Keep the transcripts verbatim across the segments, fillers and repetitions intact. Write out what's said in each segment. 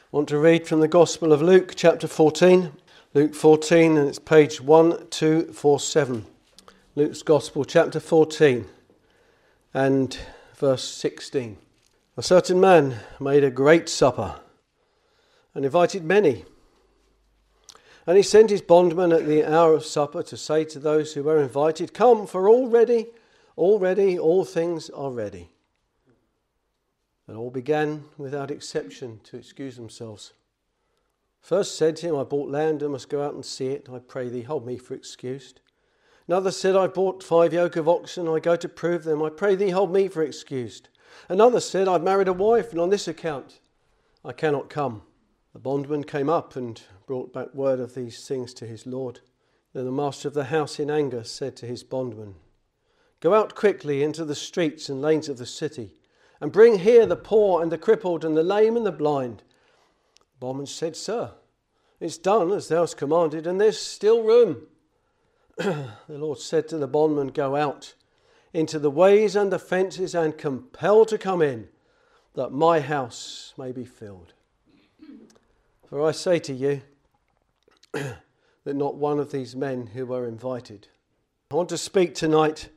I want to read from the Gospel of Luke, chapter fourteen. Luke fourteen, and it's page one two four seven. Luke's Gospel, chapter fourteen, and verse sixteen. A certain man made a great supper, and invited many. And he sent his bondman at the hour of supper to say to those who were invited, "Come, for already, already, all things are ready." And all began, without exception, to excuse themselves. First said to him, "I bought land and must go out and see it. I pray thee, hold me for excused." Another said, "I bought five yoke of oxen. I go to prove them. I pray thee, hold me for excused." Another said, "I've married a wife, and on this account I cannot come." The bondman came up and brought back word of these things to his lord. Then the master of the house in anger said to his bondman, "Go out quickly into the streets and lanes of the city, and bring here the poor and the crippled and the lame and the blind." The bondman said, "Sir, it's done as thou hast commanded, and there's still room." The Lord said to the bondman, "Go out into the ways and the fences and compel to come in, that my house may be filled. For I say to you that not one of these men who were invited." I want to speak tonight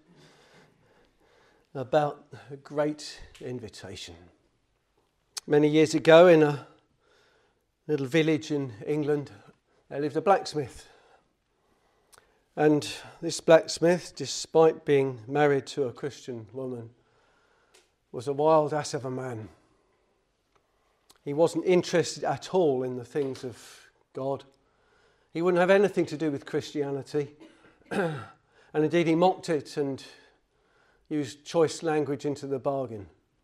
about a great invitation. Many years ago, in a little village in England, there lived a blacksmith. And this blacksmith, despite being married to a Christian woman, was a wild ass of a man. He wasn't interested at all in the things of God. He wouldn't have anything to do with Christianity. And indeed, he mocked it and used choice language into the bargain.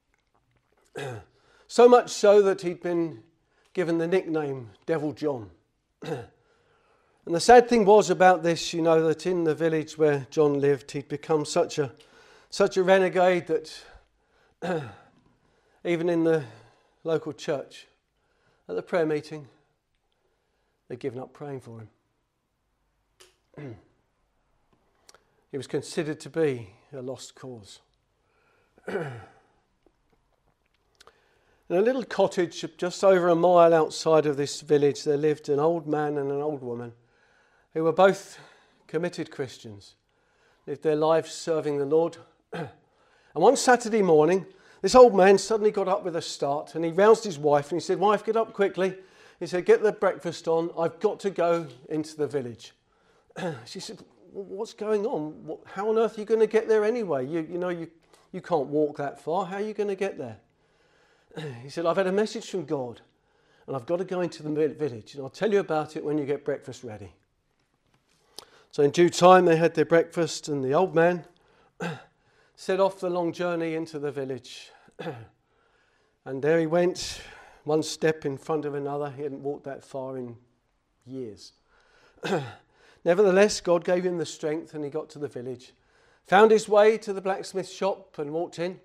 So much so that he'd been given the nickname Devil John. And the sad thing was about this, you know, that in the village where John lived, he'd become such a such a renegade that even in the local church, at the prayer meeting, they'd given up praying for him. He was considered to be a lost cause. In a little cottage just over a mile outside of this village, there lived an old man and an old woman who were both committed Christians, lived their lives serving the Lord. And one Saturday morning, this old man suddenly got up with a start, and he roused his wife and he said, "Wife, get up quickly." He said, "Get the breakfast on. I've got to go into the village." She said, "What's going on? How on earth are you going to get there anyway? You, you know, you, you can't walk that far. How are you going to get there?" He said, "I've had a message from God, and I've got to go into the village, and I'll tell you about it when you get breakfast ready." So in due time, they had their breakfast, and the old man set off the long journey into the village. And there he went, one step in front of another. He hadn't walked that far in years. Nevertheless, God gave him the strength, and he got to the village, found his way to the blacksmith shop and walked in.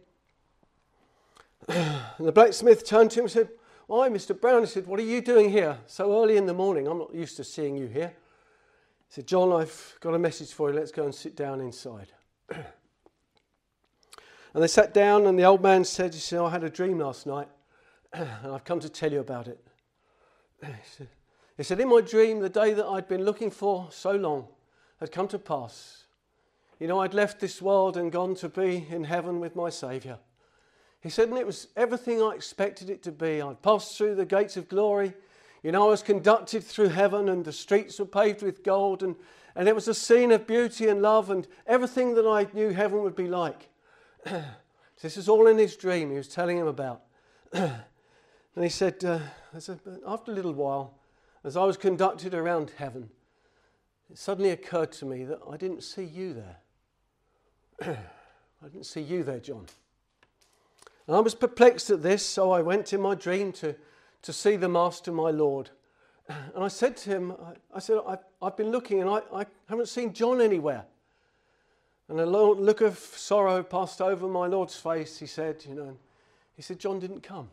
And the blacksmith turned to him and said, "Why, Mister Brown," he said, "what are you doing here so early in the morning? I'm not used to seeing you here." He said, "John, I've got a message for you. Let's go and sit down inside." And they sat down, and the old man said, he said, "I had a dream last night, and I've come to tell you about it." He said, he said, "In my dream, the day that I'd been looking for so long had come to pass. You know, I'd left this world and gone to be in heaven with my Saviour." He said, "And it was everything I expected it to be. I'd passed through the gates of glory. You know, I was conducted through heaven, and the streets were paved with gold, and, and it was a scene of beauty and love and everything that I knew heaven would be like." This is all in his dream he was telling him about. And he said, uh, after a little while, as I was conducted around heaven, it suddenly occurred to me that I didn't see you there. I didn't see you there, John. And I was perplexed at this, so I went in my dream to, to see the Master, my Lord. And I said to him, I, I said, I've, I've been looking and I, I haven't seen John anywhere. And a look of sorrow passed over my Lord's face. He said, you know, he said, "John didn't come."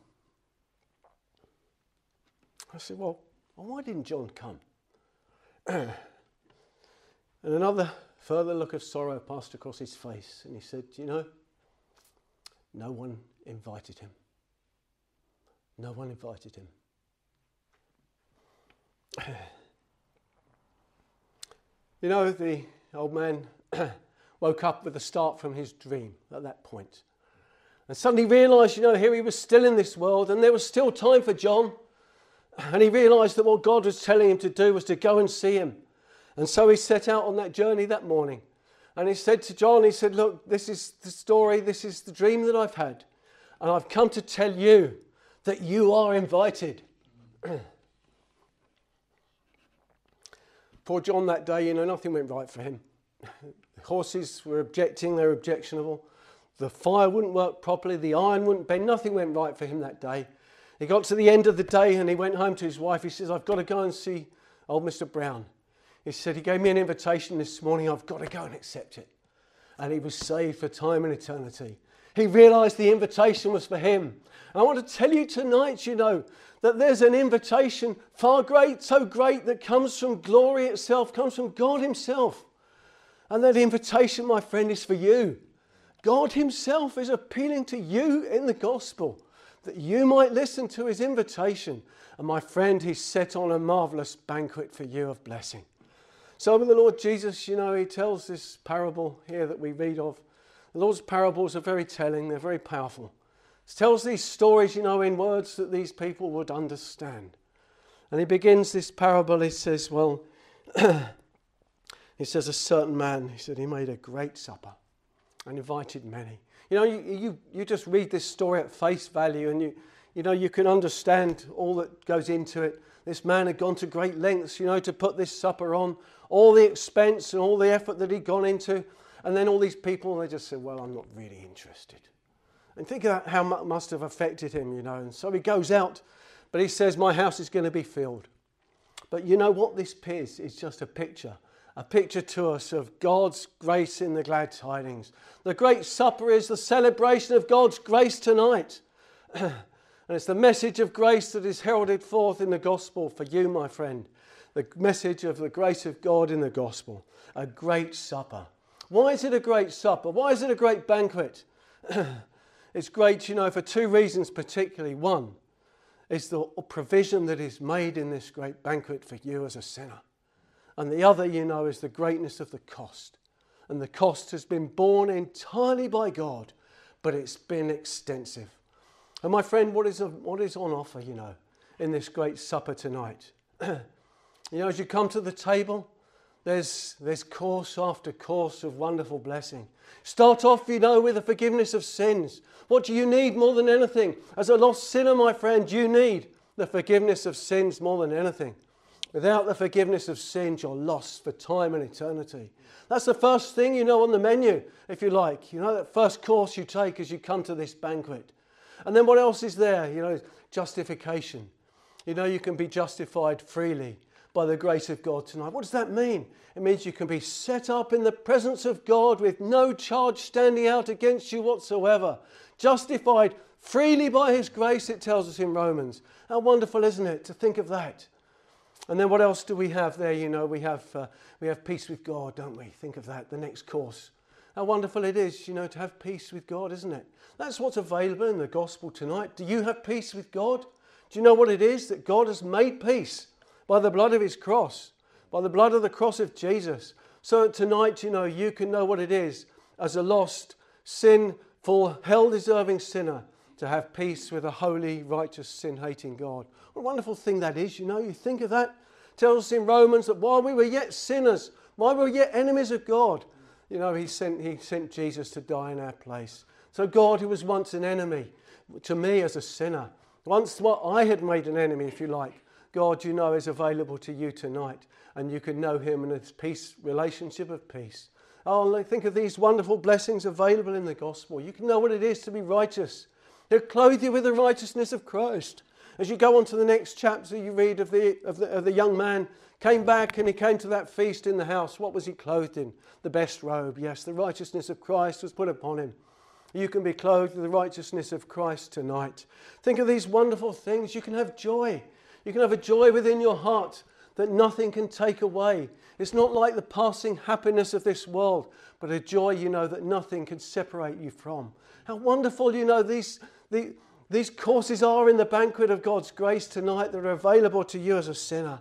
I said, well, why didn't John come? And another further look of sorrow passed across his face. And he said, "You know, no one invited him. No one invited him." You know, the old man woke up with a start from his dream at that point. And suddenly realised, you know, here he was still in this world and there was still time for John. And he realised that what God was telling him to do was to go and see him. And so he set out on that journey that morning. And he said to John, he said, look, this is the story, this is the dream that I've had. And I've come to tell you that you are invited. Poor John that day, you know, nothing went right for him. The horses were objecting, they were objectionable. The fire wouldn't work properly, the iron wouldn't bend, nothing went right for him that day. He got to the end of the day and he went home to his wife. He says, I've got to go and see old Mister Brown. He said, he gave me an invitation this morning, I've got to go and accept it. And he was saved for time and eternity. He realised the invitation was for him. And I want to tell you tonight, you know, that there's an invitation far great, so great, that comes from glory itself, comes from God himself. And that invitation, my friend, is for you. God himself is appealing to you in the gospel, that you might listen to his invitation. And my friend, he's set on a marvellous banquet for you of blessing. So the Lord Jesus, you know, he tells this parable here that we read of. The Lord's parables are very telling, they're very powerful. He tells these stories, you know, in words that these people would understand. And he begins this parable, he says, well, he says a certain man, he said he made a great supper and invited many. You know, you, you, you just read this story at face value and you, you know, you can understand all that goes into it. This man had gone to great lengths, you know, to put this supper on, all the expense and all the effort that he'd gone into. And then all these people, they just said, well, I'm not really interested. And think of how much must have affected him, you know. And so he goes out, but he says, my house is going to be filled. But you know what this is? It's just a picture. A picture to us of God's grace in the glad tidings. The great supper is the celebration of God's grace tonight. And it's the message of grace that is heralded forth in the gospel for you, my friend. The message of the grace of God in the gospel. A great supper. Why is it a great supper? Why is it a great banquet? It's great, you know, for two reasons particularly. One is the provision that is made in this great banquet for you as a sinner. And the other, you know, is the greatness of the cost. And the cost has been borne entirely by God, but it's been extensive. And my friend, what is, a, what is on offer, you know, in this great supper tonight? You know, as you come to the table, There's, there's course after course of wonderful blessing. Start off, you know, with the forgiveness of sins. What do you need more than anything? As a lost sinner, my friend, you need the forgiveness of sins more than anything. Without the forgiveness of sins, you're lost for time and eternity. That's the first thing, you know, on the menu, if you like. You know, that first course you take as you come to this banquet. And then what else is there? You know, justification. You know, you can be justified freely by the grace of God tonight. What does that mean? It means you can be set up in the presence of God with no charge standing out against you whatsoever. Justified freely by his grace, it tells us in Romans. How wonderful, isn't it, to think of that? And then what else do we have there? You know, we have uh, we have peace with God, don't we? Think of that, the next course. How wonderful it is, you know, to have peace with God, isn't it? That's what's available in the gospel tonight. Do you have peace with God? Do you know what it is? That God has made peace by the blood of his cross, by the blood of the cross of Jesus. So that tonight, you know, you can know what it is as a lost, sinful, hell-deserving sinner to have peace with a holy, righteous, sin-hating God. What a wonderful thing that is, you know. You think of that. It tells us in Romans that while we were yet sinners, while we were yet enemies of God, you know, he sent, he sent Jesus to die in our place. So God, who was once an enemy to me as a sinner, once what I had made an enemy, if you like, God, you know, is available to you tonight, and you can know him in a peace, relationship of peace. Oh, think of these wonderful blessings available in the gospel. You can know what it is to be righteous. He'll clothe you with the righteousness of Christ. As you go on to the next chapter, you read of the, of the, of the young man came back and he came to that feast in the house. What was he clothed in? The best robe. Yes, the righteousness of Christ was put upon him. You can be clothed with the righteousness of Christ tonight. Think of these wonderful things. You can have joy. You can have a joy within your heart that nothing can take away. It's not like the passing happiness of this world, but a joy, you know, that nothing can separate you from. How wonderful, you know, these, the, these courses are in the banquet of God's grace tonight that are available to you as a sinner.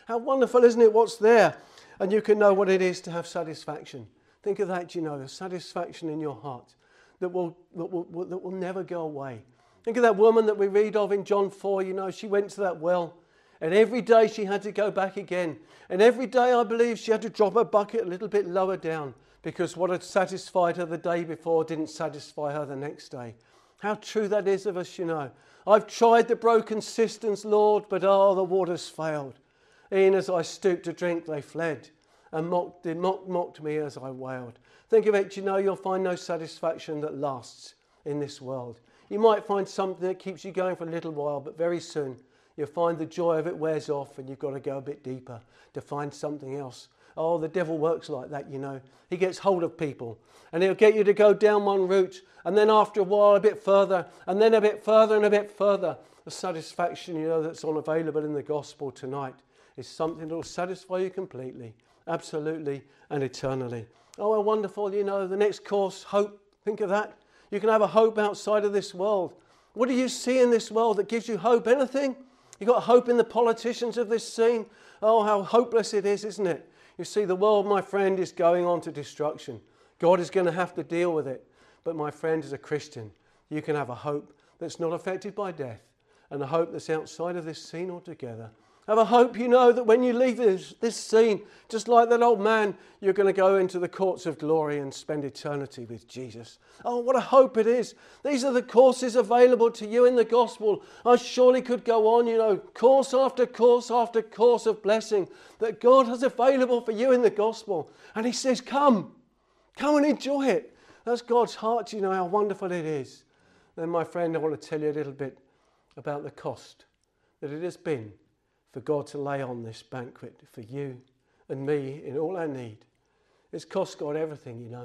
How wonderful, isn't it, what's there? And you can know what it is to have satisfaction. Think of that, you know, the satisfaction in your heart that will, that will, that will never go away. Think of that woman that we read of in John four, you know, she went to that well and every day she had to go back again. And every day I believe she had to drop her bucket a little bit lower down because what had satisfied her the day before didn't satisfy her the next day. How true that is of us, you know. I've tried the broken cisterns, Lord, but oh, the waters failed. E'en as I stooped to drink, they fled, and mocked, they mocked, mocked me as I wailed. Think of it, you know, you'll find no satisfaction that lasts in this world. You might find something that keeps you going for a little while, but very soon you'll find the joy of it wears off and you've got to go a bit deeper to find something else. Oh, the devil works like that, you know. He gets hold of people and he'll get you to go down one route and then after a while a bit further and then a bit further and a bit further. The satisfaction, you know, that's unavailable in the gospel tonight is something that will satisfy you completely, absolutely and eternally. Oh, how wonderful, you know, the next course, hope. Think of that. You can have a hope outside of this world. What do you see in this world that gives you hope? Anything? You've got hope in the politicians of this scene? Oh, how hopeless it is, isn't it? You see, the world, my friend, is going on to destruction. God is going to have to deal with it. But my friend, as a Christian, you can have a hope that's not affected by death and a hope that's outside of this scene altogether. Have a hope, you know, that when you leave this, this scene, just like that old man, you're going to go into the courts of glory and spend eternity with Jesus. Oh, what a hope it is. These are the courses available to you in the gospel. I surely could go on, you know, course after course after course of blessing that God has available for you in the gospel. And he says, come, come and enjoy it. That's God's heart, you know, how wonderful it is. Then, my friend, I want to tell you a little bit about the cost that it has been for God to lay on this banquet for you and me in all our need. It's cost God everything, you know.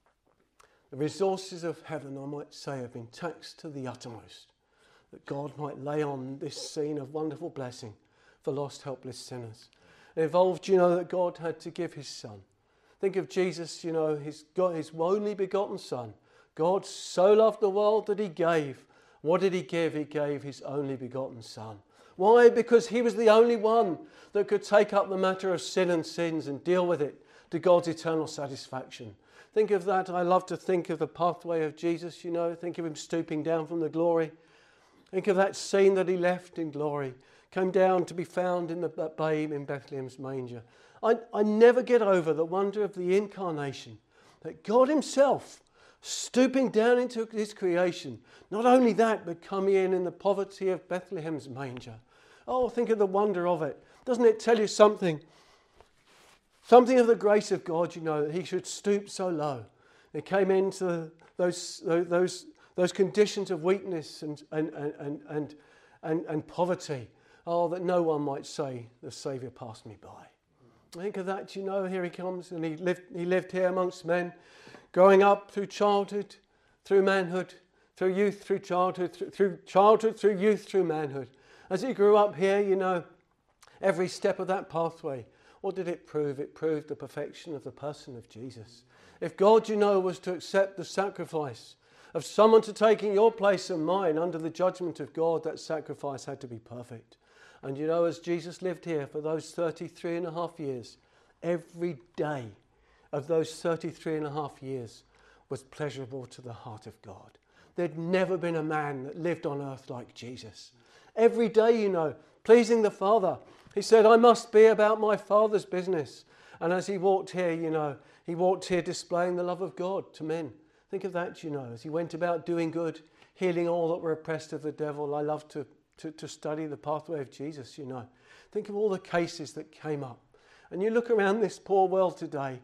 The resources of heaven, I might say, have been taxed to the uttermost, that God might lay on this scene of wonderful blessing for lost, helpless sinners. It involved, you know, that God had to give his son. Think of Jesus, you know, his, God, his only begotten son. God so loved the world that he gave. What did he give? He gave his only begotten son. Why? Because he was the only one that could take up the matter of sin and sins and deal with it to God's eternal satisfaction. Think of that. I love to think of the pathway of Jesus, you know. Think of him stooping down from the glory. Think of that scene that he left in glory. Came down to be found in the babe in Bethlehem's manger. I, I never get over the wonder of the incarnation. That God himself, stooping down into his creation, not only that, but coming in in the poverty of Bethlehem's manger. Oh, think of the wonder of it. Doesn't it tell you something? Something of the grace of God, you know, that he should stoop so low. It came into those, those, those conditions of weakness and, and, and, and, and, and poverty. Oh, that no one might say, the Saviour passed me by. Think of that, you know, here he comes and he lived, he lived here amongst men, growing up through childhood, through manhood, through youth, through childhood, through, through childhood, through youth, through manhood. As he grew up here, you know, every step of that pathway, what did it prove? It proved the perfection of the person of Jesus. If God, you know, was to accept the sacrifice of someone to take in your place and mine under the judgment of God, that sacrifice had to be perfect. And you know, as Jesus lived here for those thirty-three and a half years, every day of those thirty-three and a half years was pleasurable to the heart of God. There'd never been a man that lived on earth like Jesus. Every day, you know, pleasing the Father. He said, I must be about my Father's business. And as he walked here, you know, he walked here displaying the love of God to men. Think of that, you know, as he went about doing good, healing all that were oppressed of the devil. I love to, to, to study the pathway of Jesus, you know. Think of all the cases that came up. And you look around this poor world today,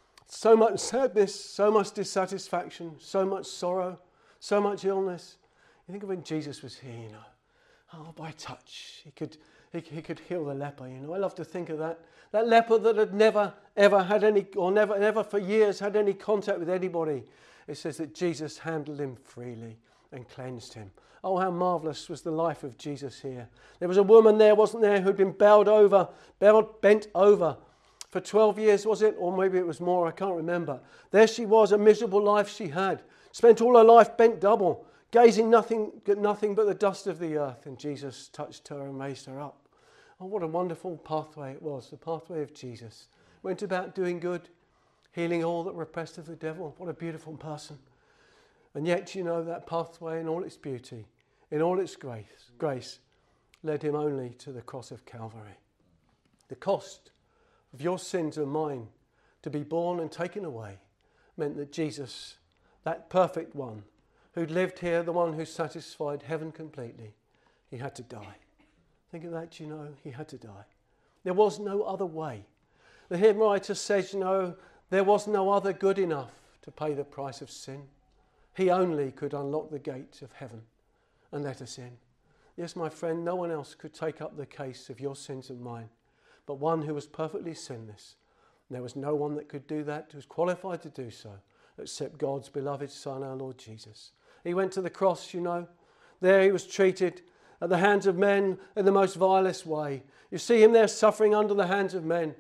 so much sadness, so much dissatisfaction, so much sorrow, so much illness. You think of when Jesus was here, you know. Oh, by touch, he could, he, he could heal the leper, you know. I love to think of that. That leper that had never, ever had any, or never, never for years had any contact with anybody. It says that Jesus handled him freely and cleansed him. Oh, how marvellous was the life of Jesus here. There was a woman there, wasn't there, who'd been bowed over, bowed, bent over for twelve years, was it? Or maybe it was more, I can't remember. There she was, a miserable life she had. Spent all her life bent double, gazing nothing, nothing but the dust of the earth. And Jesus touched her and raised her up. Oh, what a wonderful pathway it was, the pathway of Jesus. Went about doing good, healing all that were oppressed of the devil. What a beautiful person. And yet, you know, that pathway in all its beauty, in all its grace, grace, led him only to the cross of Calvary. The cost of your sins and mine to be borne and taken away meant that Jesus, that perfect one, who'd lived here, the one who satisfied heaven completely, he had to die. Think of that, you know, he had to die. There was no other way. The hymn writer says, you know, there was no other good enough to pay the price of sin. He only could unlock the gates of heaven and let us in. Yes, my friend, no one else could take up the case of your sins and mine, but one who was perfectly sinless. And there was no one that could do that, who was qualified to do so, except God's beloved Son, our Lord Jesus. He went to the cross, you know. There he was treated at the hands of men in the most vilest way. You see him there suffering under the hands of men.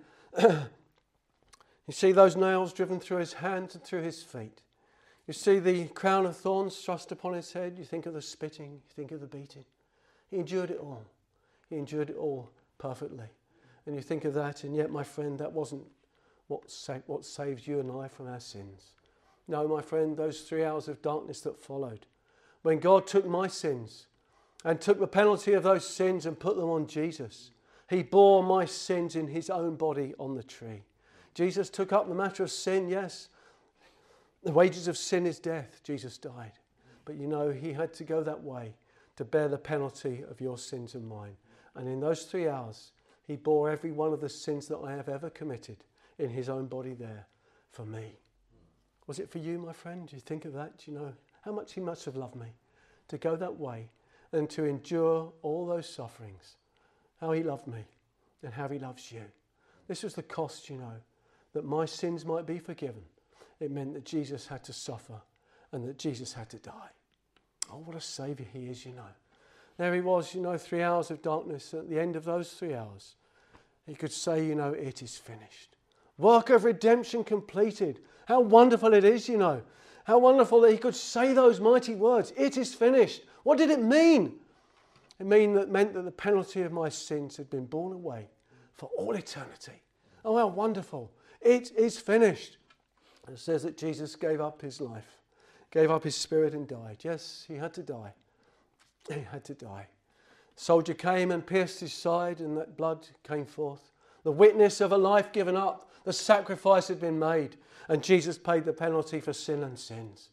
You see those nails driven through his hands and through his feet. You see the crown of thorns thrust upon his head. You think of the spitting, you think of the beating. He endured it all. He endured it all perfectly. And you think of that, and yet, my friend, that wasn't what, sa- what saved you and I from our sins. No, my friend, those three hours of darkness that followed, when God took my sins and took the penalty of those sins and put them on Jesus, he bore my sins in his own body on the tree. Jesus took up the matter of sin, yes. The wages of sin is death. Jesus died. But you know, he had to go that way to bear the penalty of your sins and mine. And in those three hours, he bore every one of the sins that I have ever committed in his own body there for me. Was it for you, my friend? Do you think of that? Do you know how much he must have loved me to go that way and to endure all those sufferings? How he loved me and how he loves you. This was the cost, you know, that my sins might be forgiven. It meant that Jesus had to suffer and that Jesus had to die. Oh, what a saviour he is, you know. There he was, you know, three hours of darkness. At the end of those three hours, he could say, you know, it is finished. Work of redemption completed. How wonderful it is, you know. How wonderful that he could say those mighty words. It is finished. What did it mean? It mean that, meant that the penalty of my sins had been borne away for all eternity. Oh, how wonderful. It is finished. And it says that Jesus gave up his life, gave up his spirit and died. Yes, he had to die. He had to die. The soldier came and pierced his side and that blood came forth. The witness of a life given up. The sacrifice had been made. And Jesus paid the penalty for sin and sins.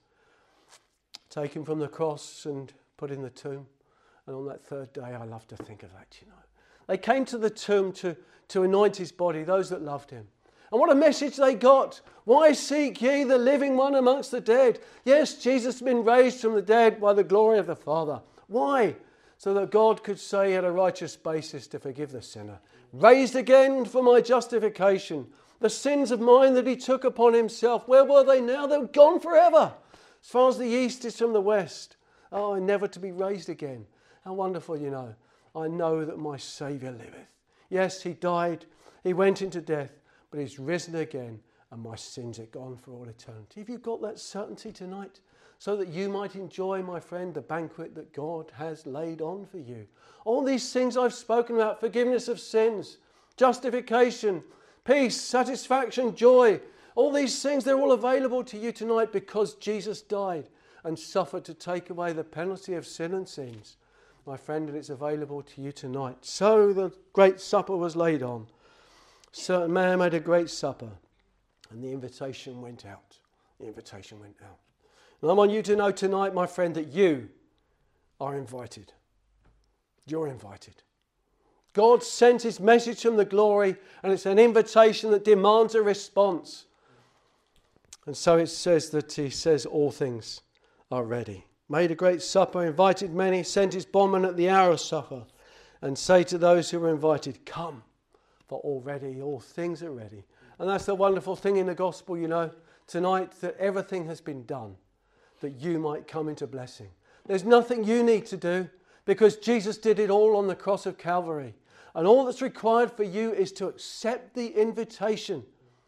Taken from the cross and put in the tomb. And on that third day, I love to think of that, you know. They came to the tomb to, to anoint his body, those that loved him. And what a message they got. Why seek ye the living one amongst the dead? Yes, Jesus has been raised from the dead by the glory of the Father. Why? So that God could say he had a righteous basis to forgive the sinner. Raised again for my justification. The sins of mine that he took upon himself. Where were they now? They were gone forever. As far as the east is from the west. Oh, never to be raised again. How wonderful, you know. I know that my Saviour liveth. Yes, he died. He went into death. But he's risen again and my sins are gone for all eternity. Have you got that certainty tonight? So that you might enjoy, my friend, the banquet that God has laid on for you. All these things I've spoken about, forgiveness of sins, justification, peace, satisfaction, joy. All these things, they're all available to you tonight because Jesus died and suffered to take away the penalty of sin and sins. My friend, and it's available to you tonight. So the great supper was laid on. Certain man made a great supper and the invitation went out. The invitation went out. And I want you to know tonight, my friend, that you are invited. You're invited. God sent his message from the glory and it's an invitation that demands a response. And so it says that he says all things are ready. Made a great supper, invited many, sent his bondman at the hour of supper and say to those who were invited, come. For already all things are ready. And that's the wonderful thing in the gospel, you know, tonight, that everything has been done, that you might come into blessing. There's nothing you need to do because Jesus did it all on the cross of Calvary. And all that's required for you is to accept the invitation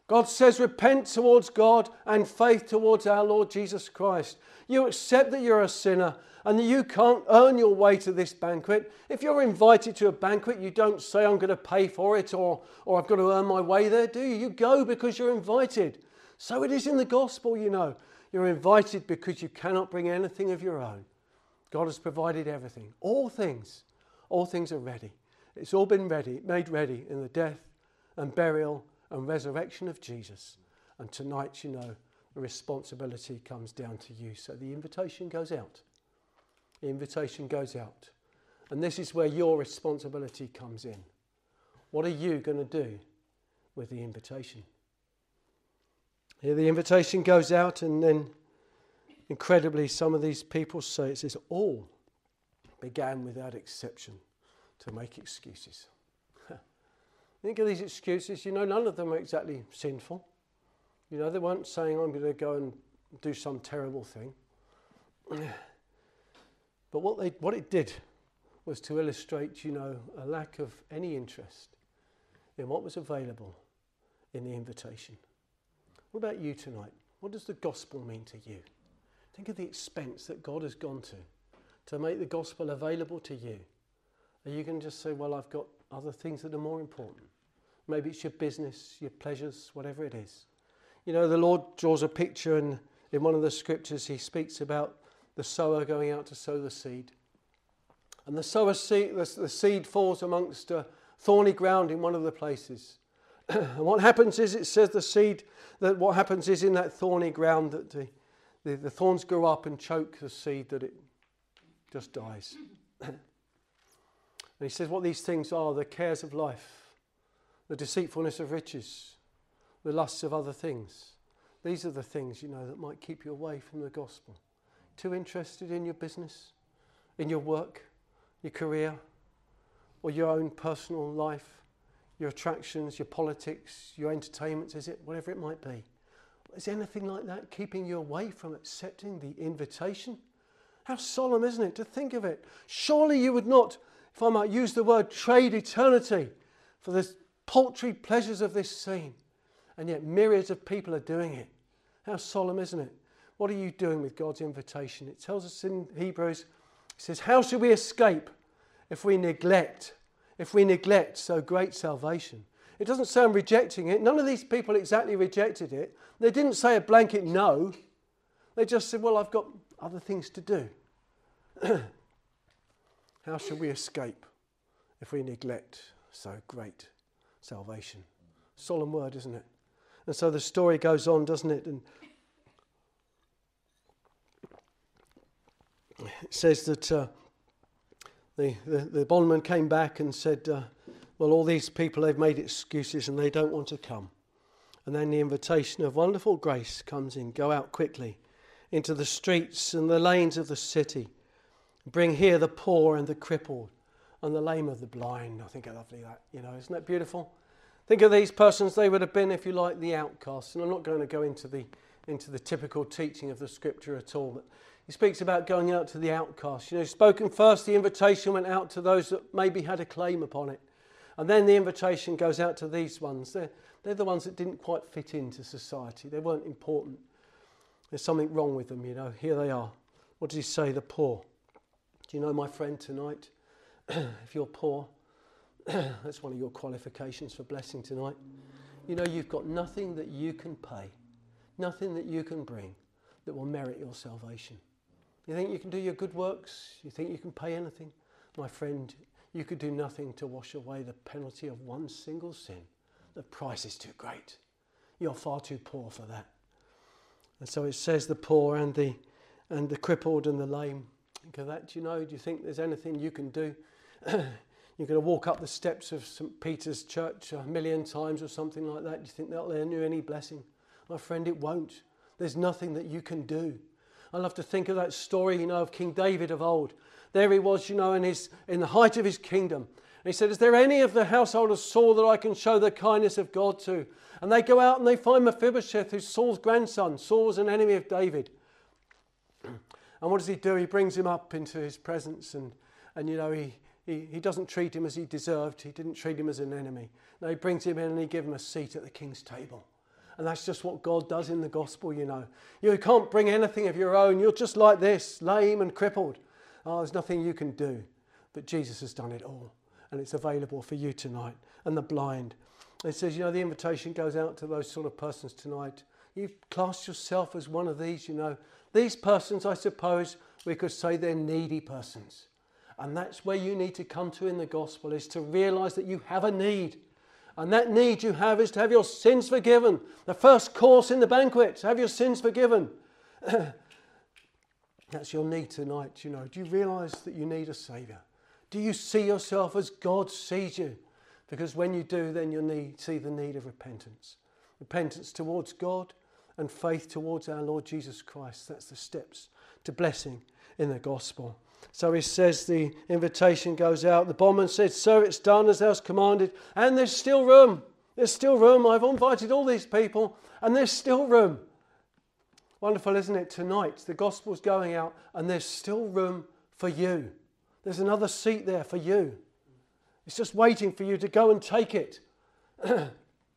God says repent towards God and faith towards our Lord Jesus Christ. You accept that you're a sinner and that you can't earn your way to this banquet. If you're invited to a banquet, you don't say, I'm going to pay for it, or, or I've got to earn my way there, do you? You go because you're invited. So it is in the gospel, you know. You're invited because you cannot bring anything of your own. God has provided everything. All things. All things are ready. It's all been ready, made ready in the death and burial and resurrection of Jesus. And tonight, you know, the responsibility comes down to you. So the invitation goes out. The invitation goes out. And this is where your responsibility comes in. What are you going to do with the invitation? Here the invitation goes out, and then incredibly some of these people say, it says, all began without exception to make excuses. Think of these excuses, you know, none of them are exactly sinful. You know, they weren't saying, I'm going to go and do some terrible thing. But what they, what it did was to illustrate, you know, a lack of any interest in what was available in the invitation. What about you tonight? What does the gospel mean to you? Think of the expense that God has gone to to make the gospel available to you. Are you going to just say, well, I've got other things that are more important? Maybe it's your business, your pleasures, whatever it is. You know, the Lord draws a picture, and in one of the scriptures he speaks about the sower going out to sow the seed. And the sower seed, the, the seed falls amongst uh, thorny ground in one of the places. And what happens is, it says the seed, that what happens is in that thorny ground that the, the, the thorns grow up and choke the seed, that it just dies. And he says what these things are: the cares of life, the deceitfulness of riches, the lusts of other things. These are the things, you know, that might keep you away from the gospel. Too interested in your business, in your work, your career, or your own personal life, your attractions, your politics, your entertainments, is it? Whatever it might be. Is anything like that keeping you away from accepting the invitation? How solemn, isn't it, to think of it? Surely you would not, if I might use the word, trade eternity for the paltry pleasures of this scene. And yet myriads of people are doing it. How solemn, isn't it? What are you doing with God's invitation? It tells us in Hebrews, it says, how should we escape if we neglect, if we neglect so great salvation? It doesn't say I'm rejecting it. None of these people exactly rejected it. They didn't say a blanket no. They just said, well, I've got other things to do. How should we escape if we neglect so great salvation? Solemn word, isn't it? And so the story goes on, doesn't it? And it says that uh, the, the, the bondman came back and said, uh, well, all these people, they've made excuses and they don't want to come. And then the invitation of wonderful grace comes in. Go out quickly into the streets and the lanes of the city. Bring here the poor and the crippled and the lame of the blind. I think I lovely that, you know, isn't that beautiful? Think of these persons, they would have been, if you like, the outcasts. And I'm not going to go into the into the typical teaching of the scripture at all, but he speaks about going out to the outcasts. You know, spoken first, the invitation went out to those that maybe had a claim upon it. And then the invitation goes out to these ones. They're, they're the ones that didn't quite fit into society. They weren't important. There's something wrong with them, you know. Here they are. What does he say? The poor. Do you know, my friend, tonight, if you're poor, that's one of your qualifications for blessing tonight. You know, you've got nothing that you can pay, nothing that you can bring that will merit your salvation. You think you can do your good works? You think you can pay anything? My friend, you could do nothing to wash away the penalty of one single sin. The price is too great. You're far too poor for that. And so it says the poor and the and the crippled and the lame. Think of that. Do you know, do you think there's anything you can do? You're going to walk up the steps of Saint Peter's Church a million times or something like that. Do you think that'll earn you any blessing? My friend, it won't. There's nothing that you can do. I love to think of that story, you know, of King David of old. There he was, you know, in his in the height of his kingdom. And he said, is there any of the household of Saul that I can show the kindness of God to? And they go out and they find Mephibosheth, who's Saul's grandson. Saul was an enemy of David. And what does he do? He brings him up into his presence, and, and you know, he, he, he doesn't treat him as he deserved. He didn't treat him as an enemy. No, he brings him in and he gives him a seat at the king's table. And that's just what God does in the gospel, you know. You can't bring anything of your own. You're just like this, lame and crippled. Oh, there's nothing you can do. But Jesus has done it all. And it's available for you tonight. And the blind. It says, you know, the invitation goes out to those sort of persons tonight. You class yourself as one of these, you know. These persons, I suppose, we could say they're needy persons. And that's where you need to come to in the gospel, is to realise that you have a need. And that need you have is to have your sins forgiven. The first course in the banquet, have your sins forgiven. That's your need tonight, you know. Do you realise that you need a saviour? Do you see yourself as God sees you? Because when you do, then you'll need, see the need of repentance. Repentance towards God and faith towards our Lord Jesus Christ. That's the steps to blessing in the gospel. So he says the invitation goes out. The bondman said, "Sir, it's done as thou hast commanded." And there's still room. There's still room. I've invited all these people and there's still room. Wonderful, isn't it? Tonight the gospel's going out and there's still room for you. There's another seat there for you. It's just waiting for you to go and take it. You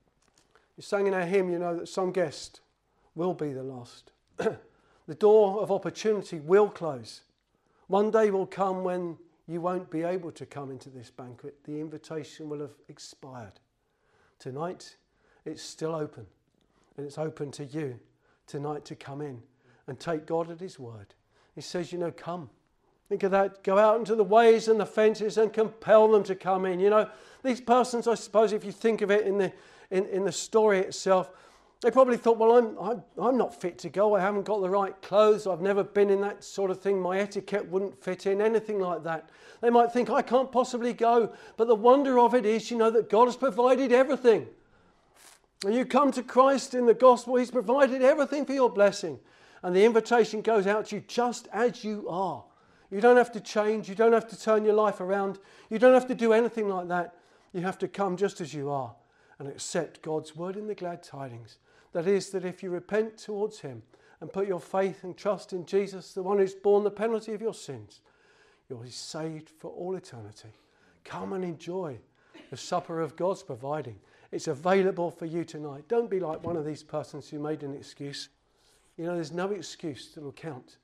sang in our hymn, you know, that some guest will be the last. The door of opportunity will close. One day will come when you won't be able to come into this banquet. The invitation will have expired. Tonight, it's still open. And it's open to you tonight to come in and take God at his word. He says, you know, come. Think of that. Go out into the ways and the fences and compel them to come in. You know, these persons, I suppose, if you think of it in the in, in the story itself, they probably thought, well, I'm, I'm I'm not fit to go. I haven't got the right clothes. I've never been in that sort of thing. My etiquette wouldn't fit in, anything like that. They might think, I can't possibly go. But the wonder of it is, you know, that God has provided everything. When you come to Christ in the gospel, he's provided everything for your blessing. And the invitation goes out to you just as you are. You don't have to change. You don't have to turn your life around. You don't have to do anything like that. You have to come just as you are and accept God's word in the glad tidings. That is, that if you repent towards him and put your faith and trust in Jesus, the one who's borne the penalty of your sins, you'll be saved for all eternity. Come and enjoy the supper of God's providing. It's available for you tonight. Don't be like one of these persons who made an excuse. You know, there's no excuse that will count.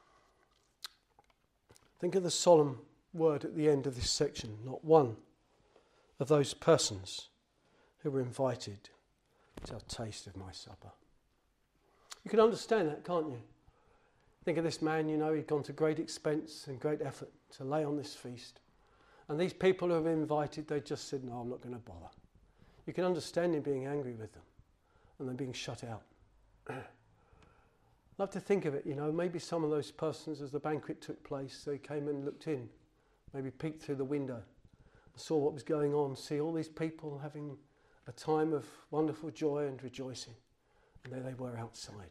Think of the solemn word at the end of this section. Not one of those persons who were invited shall taste of my supper. You can understand that, can't you? Think of this man, you know, he'd gone to great expense and great effort to lay on this feast. And these people who have invited, they just said, no, I'm not going to bother. You can understand him being angry with them and them being shut out. Love to think of it, you know, maybe some of those persons, as the banquet took place, they came and looked in, maybe peeked through the window, saw what was going on, see all these people having a time of wonderful joy and rejoicing. And there they were outside.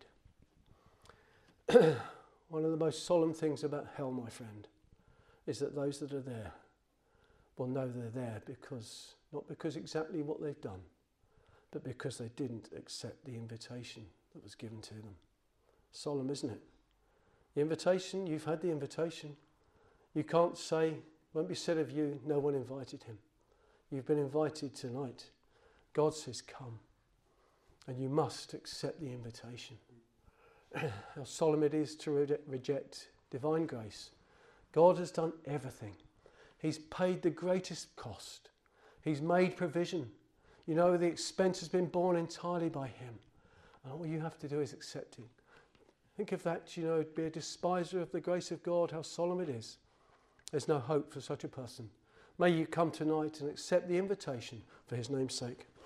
One of the most solemn things about hell, my friend, is that those that are there will know they're there because, not because exactly what they've done, but because they didn't accept the invitation that was given to them. Solemn, isn't it? The invitation, you've had the invitation. You can't say, won't be said of you, no one invited him. You've been invited tonight. God says, come. And you must accept the invitation. How solemn it is to re- reject divine grace. God has done everything. He's paid the greatest cost. He's made provision. You know, the expense has been borne entirely by him. And all you have to do is accept it. Think of that, you know, be a despiser of the grace of God, how solemn it is. There's no hope for such a person. May you come tonight and accept the invitation for his name's sake.